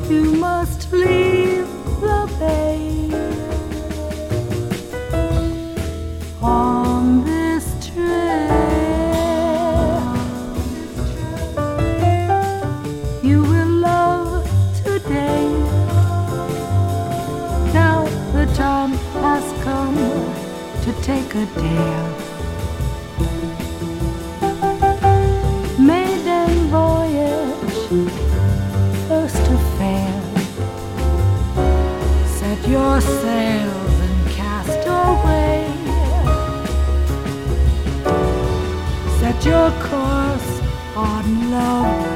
you must leave the bay. On this trip, you will love today. Now the time has come to take a dare. Maiden voyage, first affair. Set your sails and cast away. Set your course on love